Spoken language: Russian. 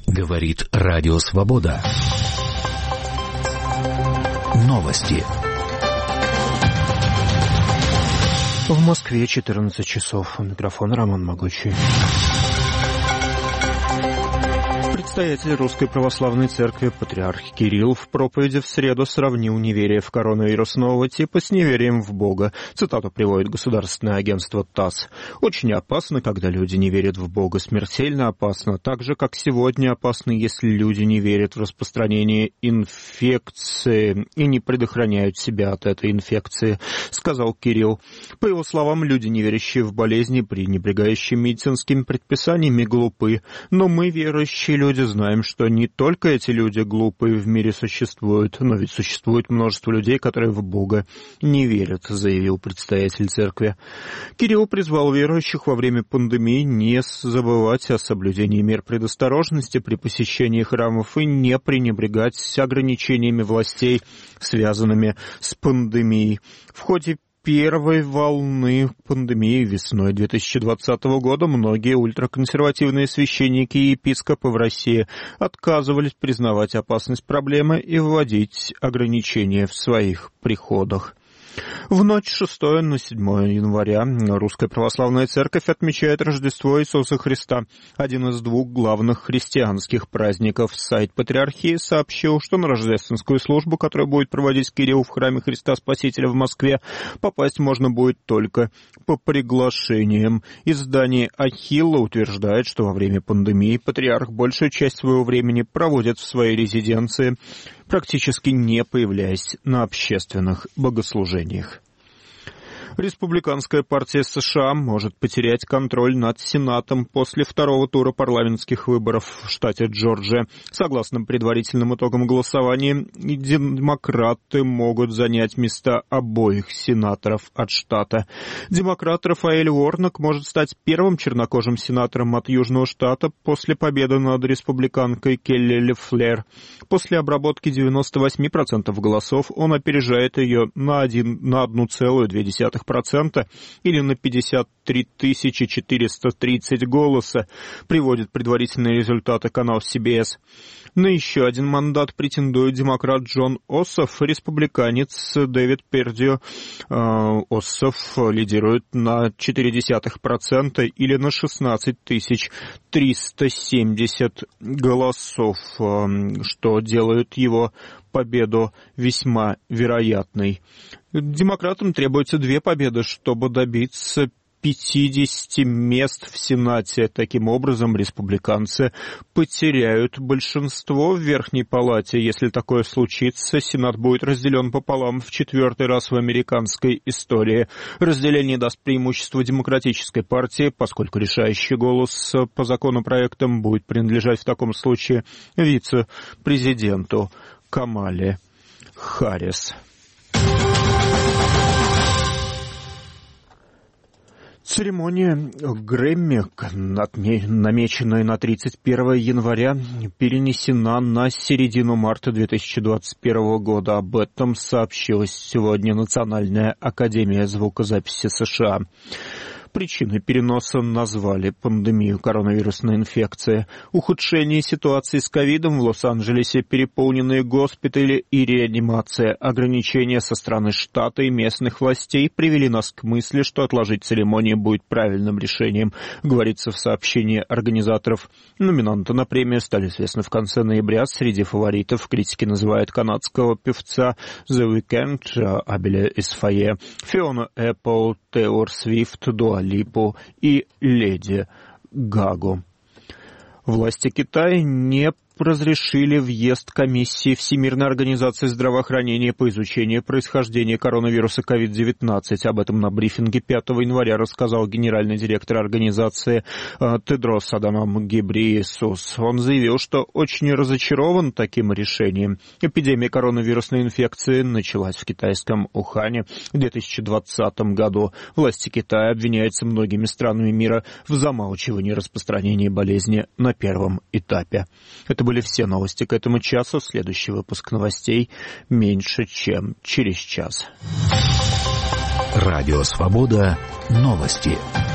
Говорит Радио Свобода. Новости. В Москве 14 часов. У микрофона Роман Могучий. Предстоятель Русской Православной Церкви патриарх Кирилл в проповеди в среду сравнил неверие в коронавирус нового типа с неверием в Бога. Цитату приводит государственное агентство ТАСС. «Очень опасно, когда люди не верят в Бога. Смертельно опасно. Так же, как сегодня опасно, если люди не верят в распространение инфекции и не предохраняют себя от этой инфекции», сказал Кирилл. По его словам, люди, не верящие в болезни, пренебрегающие медицинскими предписаниями, глупы. Но мы, верующие люди, знаем, что не только эти люди глупые в мире существуют, но ведь существует множество людей, которые в Бога не верят, заявил предстоятель церкви. Кирилл призвал верующих во время пандемии не забывать о соблюдении мер предосторожности при посещении храмов и не пренебрегать ограничениями властей, связанными с пандемией. В ходе первой волны пандемии весной 2020 года многие ультраконсервативные священники и епископы в России отказывались признавать опасность проблемы и вводить ограничения в своих приходах. В ночь с 6 на 7 января Русская Православная Церковь отмечает Рождество Иисуса Христа, один из двух главных христианских праздников. Сайт Патриархии сообщил, что на рождественскую службу, которая будет проводить Кирилл в храме Христа Спасителя в Москве, попасть можно будет только по приглашениям. Издание «Ахилла» утверждает, что во время пандемии патриарх большую часть своего времени проводит в своей резиденции, практически не появляясь на общественных богослужениях. Республиканская партия США может потерять контроль над Сенатом после второго тура парламентских выборов в штате Джорджия. Согласно предварительным итогам голосования, демократы могут занять места обоих сенаторов от штата. Демократ Рафаэль Уорнок может стать первым чернокожим сенатором от Южного штата после победы над республиканкой Келли Лефлер. После обработки 98% голосов он опережает ее на 1,2%. Или на 53 430 голоса, приводит предварительные результаты канал CBS. На еще один мандат претендует демократ Джон Оссоф, республиканец Дэвид Пердио. Оссоф лидирует на 0,4% или на 16 370 голосов, что делает его победу весьма вероятной. Демократам требуется 2 победы, чтобы добиться 50 мест в Сенате. Таким образом, республиканцы потеряют большинство в Верхней Палате. Если такое случится, Сенат будет разделен пополам в 4-й раз в американской истории. Разделение даст преимущество Демократической партии, поскольку решающий голос по законопроектам будет принадлежать в таком случае вице-президенту Камале Харрис. Церемония Грэмми, намеченная на 31 января, перенесена на середину марта 2021 года. Об этом сообщила сегодня Национальная академия звукозаписи США. Причиной переноса назвали пандемию коронавирусной инфекции. Ухудшение ситуации с ковидом в Лос-Анджелесе, переполненные госпитали и реанимация. Ограничения со стороны штата и местных властей привели нас к мысли, что отложить церемонию будет правильным решением, говорится в сообщении организаторов. Номинанты на премию стали известны в конце ноября. Среди фаворитов критики называют канадского певца The Weeknd, Абеля Исфае, Фиона Эппл, Тейлор Свифт, Дуа Липу и Леди Гагу. Власти Китая не разрешили въезд комиссии Всемирной организации здравоохранения по изучению происхождения коронавируса COVID-19. Об этом на брифинге 5 января рассказал генеральный директор организации Тедрос Аданом Гебрейесус. Он заявил, что очень разочарован таким решением. Эпидемия коронавирусной инфекции началась в китайском Ухане в 2020 году. Власти Китая обвиняются многими странами мира в замалчивании распространения болезни на первом этапе. Это были все новости к этому часу. Следующий выпуск новостей меньше, чем через час. Радио Свобода. Новости.